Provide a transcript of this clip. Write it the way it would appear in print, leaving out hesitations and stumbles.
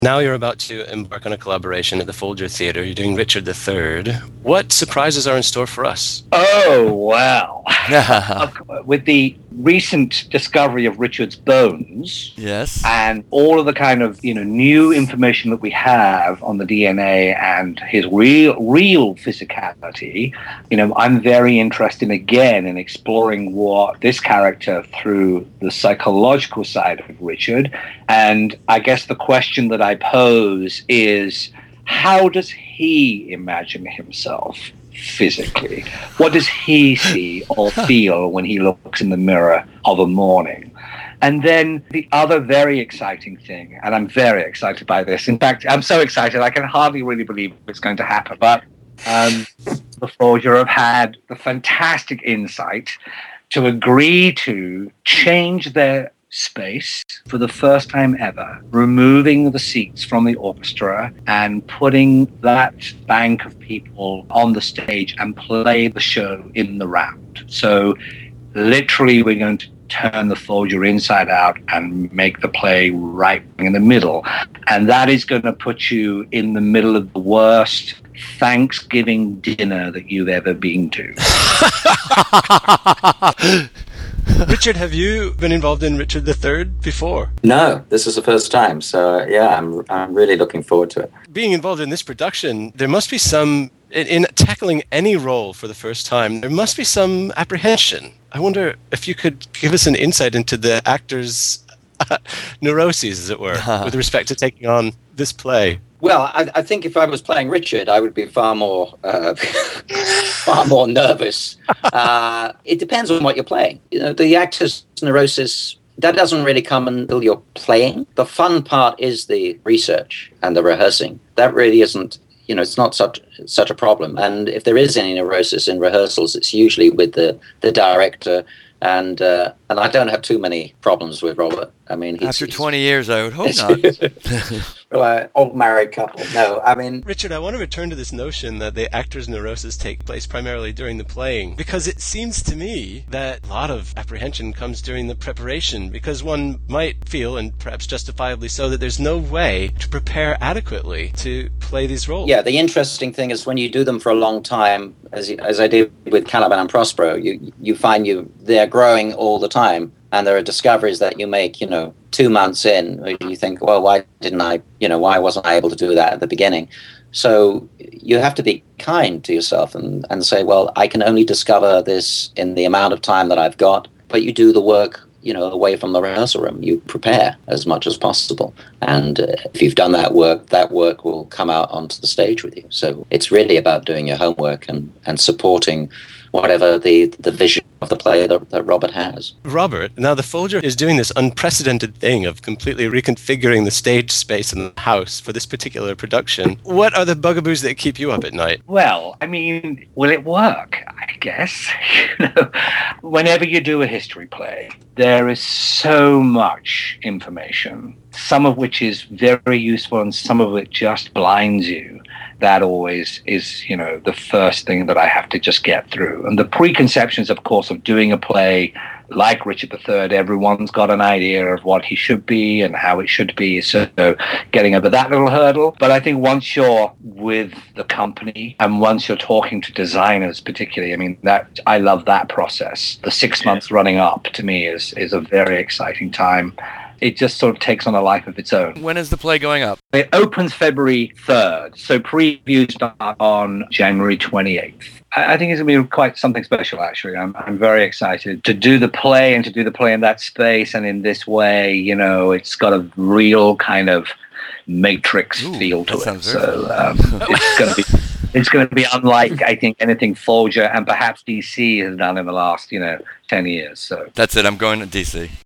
Now you're about to embark on a collaboration at the Folger Theatre. You're doing Richard III. What surprises are in store for us? Oh, wow. With the recent discovery of Richard's bones, yes, and all of the kind of, new information that we have on the DNA and his real physicality, I'm very interested again in exploring what this character through the psychological side of Richard. And I guess the question that I pose is, how does he imagine himself physically? What does he see or feel when he looks in the mirror of a morning? And then the other very exciting thing, and I'm very excited by this. In fact, I'm so excited I can hardly really believe it's going to happen. But the Folger have had the fantastic insight to agree to change their space for the first time ever, removing the seats from the orchestra and putting that bank of people on the stage and play the show in the round. So literally we're going to turn the Folger inside out and make the play right in the middle. And that is going to put you in the middle of the worst Thanksgiving dinner that you've ever been to. Richard, have you been involved in Richard III before? No, this is the first time. So, yeah, I'm really looking forward to it. Being involved in this production, there must be some, in tackling any role for the first time, there must be some apprehension. I wonder if you could give us an insight into the actor's neuroses, as it were, with respect to taking on this play. Well, I think if I was playing Richard, I would be far more far more nervous. It depends on what you're playing. The actor's neurosis, that doesn't really come until you're playing. The fun part is the research and the rehearsing. That really isn't, it's not such a problem. And if there is any neurosis in rehearsals, it's usually with the director. And I don't have too many problems with Robert. I mean, after 20 years, I would hope not. Old married couple. No, I mean... Richard, I want to return to this notion that the actor's neurosis take place primarily during the playing, because it seems to me that a lot of apprehension comes during the preparation, because one might feel, and perhaps justifiably so, that there's no way to prepare adequately to play these roles. Yeah, the interesting thing is when you do them for a long time, as I did with Caliban and Prospero, you find they're growing all the time. And there are discoveries that you make, 2 months in, where you think, well, why wasn't I able to do that at the beginning? So you have to be kind to yourself and say, well, I can only discover this in the amount of time that I've got. But you do the work, away from the rehearsal room. You prepare as much as possible. And if you've done that work will come out onto the stage with you. So it's really about doing your homework and supporting whatever the vision of the play that Robert has. Robert, now the Folger is doing this unprecedented thing of completely reconfiguring the stage space in the house for this particular production. What are the bugaboos that keep you up at night? Well, I mean, will it work? I guess. Whenever you do a history play, there is so much information, some of which is very useful and some of it just blinds you. That always is, the first thing that I have to just get through. And the preconceptions, of course, of doing a play like Richard III, everyone's got an idea of what he should be and how it should be. So getting over that little hurdle. But I think once you're with the company and once you're talking to designers particularly, I mean, I love that process. The 6 months running up to me is a very exciting time. It just sort of takes on a life of its own. When is the play going up? It opens February 3rd, so previews start on January 28th. I think it's going to be quite something special, actually. I'm very excited to do the play and to do the play in that space and in this way. It's got a real kind of Matrix feel to it. So it's going to be unlike, I think, anything Folger and perhaps DC has done in the last, 10 years. So that's it. I'm going to DC.